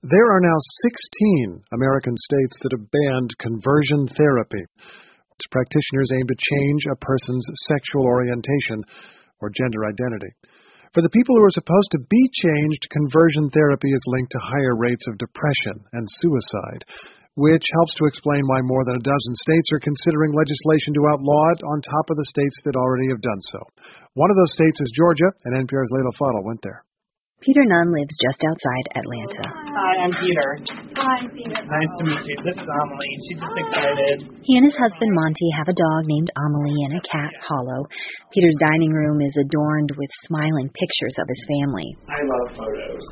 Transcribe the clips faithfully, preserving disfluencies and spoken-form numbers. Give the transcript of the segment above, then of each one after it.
There are now sixteen American states that have banned conversion therapy. Its practitioners aim to change a person's sexual orientation or gender identity. For the people who are supposed to be changed, conversion therapy is linked to higher rates of depression and suicide, which helps to explain why more than a dozen states are considering legislation to outlaw it on top of the states that already have done so. One of those states is Georgia, and N P R's Layla Fadel went there. Peter Nunn lives just outside Atlanta. Hi, I'm Peter. Hi, Peter. Nice to meet you. This is Amelie. She's just excited. He and his husband, Monty, have a dog named Amelie and a cat, Hollow. Peter's dining room is adorned with smiling pictures of his family. I love photos.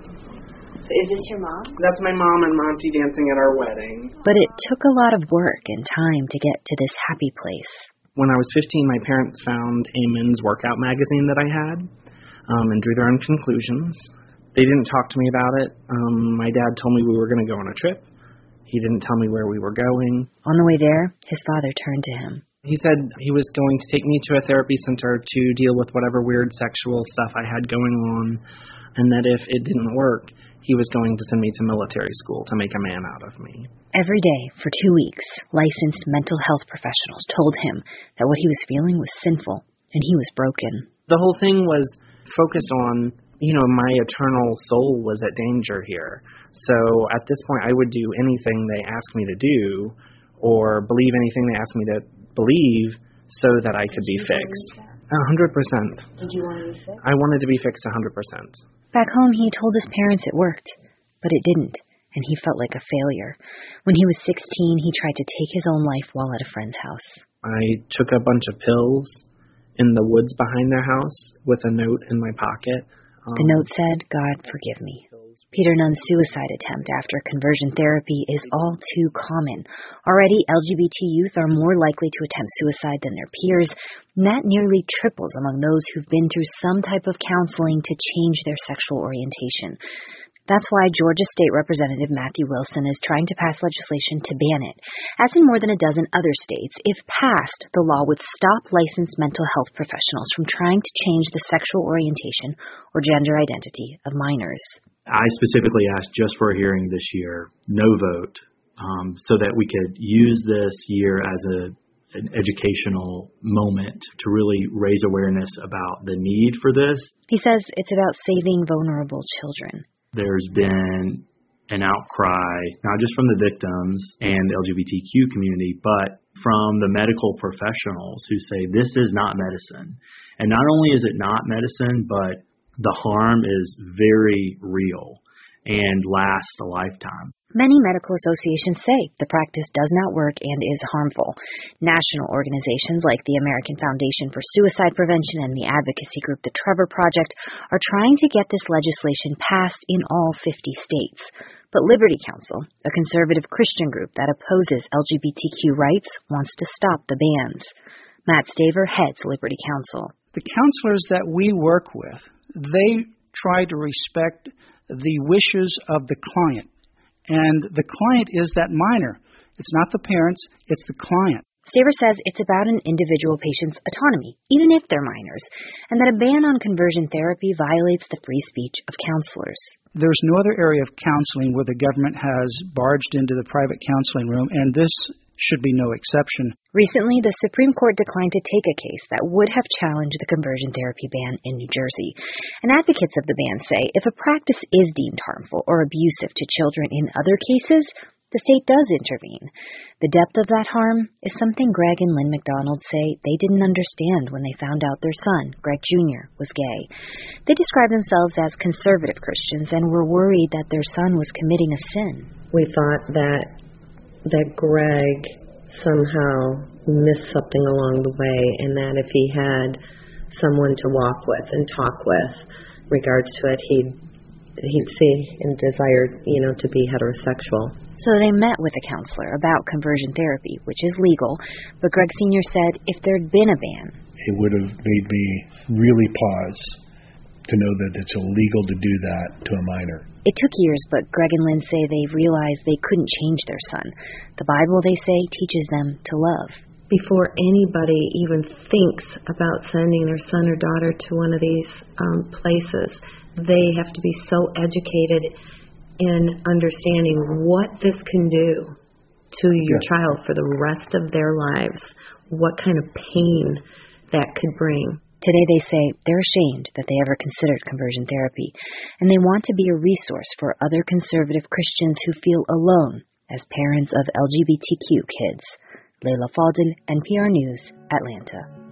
So is this your mom? That's my mom and Monty dancing at our wedding. But it took a lot of work and time to get to this happy place. When I was fifteen, my parents found a men's workout magazine that I had. Um, and drew their own conclusions. They didn't talk to me about it. Um, my dad told me we were going to go on a trip. He didn't tell me where we were going. On the way there, his father turned to him. He said he was going to take me to a therapy center to deal with whatever weird sexual stuff I had going on, and that if it didn't work, he was going to send me to military school to make a man out of me. Every day for two weeks, licensed mental health professionals told him that what he was feeling was sinful, and he was broken. The whole thing was focused on, you know, my eternal soul was at danger here. So at this point, I would do anything they asked me to do or believe anything they asked me to believe so that I could be fixed. A hundred percent. Did you want to be fixed? I wanted to be fixed a hundred percent. Back home, he told his parents it worked, but it didn't, and he felt like a failure. When he was sixteen, he tried to take his own life while at a friend's house. I took a bunch of pills in the woods behind their house with a note in my pocket. Um, the note said, "God, forgive me." Peter Nunn's suicide attempt after conversion therapy is all too common. Already, L G B T youth are more likely to attempt suicide than their peers, and that nearly triples among those who've been through some type of counseling to change their sexual orientation. That's why Georgia State Representative Matthew Wilson is trying to pass legislation to ban it. As in more than a dozen other states, if passed, the law would stop licensed mental health professionals from trying to change the sexual orientation or gender identity of minors. I specifically asked just for a hearing this year, no vote, um, so that we could use this year as a an educational moment to really raise awareness about the need for this. He says it's about saving vulnerable children. There's been an outcry, not just from the victims and the L G B T Q community, but from the medical professionals who say this is not medicine. And not only is it not medicine, but the harm is very real and lasts a lifetime. Many medical associations say the practice does not work and is harmful. National organizations like the American Foundation for Suicide Prevention and the advocacy group The Trevor Project are trying to get this legislation passed in all fifty states. But Liberty Counsel, a conservative Christian group that opposes L G B T Q rights, wants to stop the bans. Matt Staver heads Liberty Counsel. The counselors that we work with, they try to respect the wishes of the client. And the client is that minor. It's not the parents, it's the client. Staver says it's about an individual patient's autonomy, even if they're minors, and that a ban on conversion therapy violates the free speech of counselors. There's no other area of counseling where the government has barged into the private counseling room, and this should be no exception. Recently, the Supreme Court declined to take a case that would have challenged the conversion therapy ban in New Jersey. And advocates of the ban say if a practice is deemed harmful or abusive to children in other cases, the state does intervene. The depth of that harm is something Greg and Lynn McDonald say they didn't understand when they found out their son, Greg Junior, was gay. They describe themselves as conservative Christians and were worried that their son was committing a sin. We thought that that Greg somehow missed something along the way, and that if he had someone to walk with and talk with regards to it, he'd he'd see and desire, you know, to be heterosexual. So they met with a counselor about conversion therapy, which is legal, but Greg Senior said if there'd been a ban, it would have made me really pause to know that it's illegal to do that to a minor. It took years, but Greg and Lynn say they realized they couldn't change their son. The Bible, they say, teaches them to love. Before anybody even thinks about sending their son or daughter to one of these um, places, they have to be so educated in understanding what this can do to your Yes. child for the rest of their lives, what kind of pain that could bring. Today they say they're ashamed that they ever considered conversion therapy, and they want to be a resource for other conservative Christians who feel alone as parents of L G B T Q kids. Layla Falden, N P R News, Atlanta.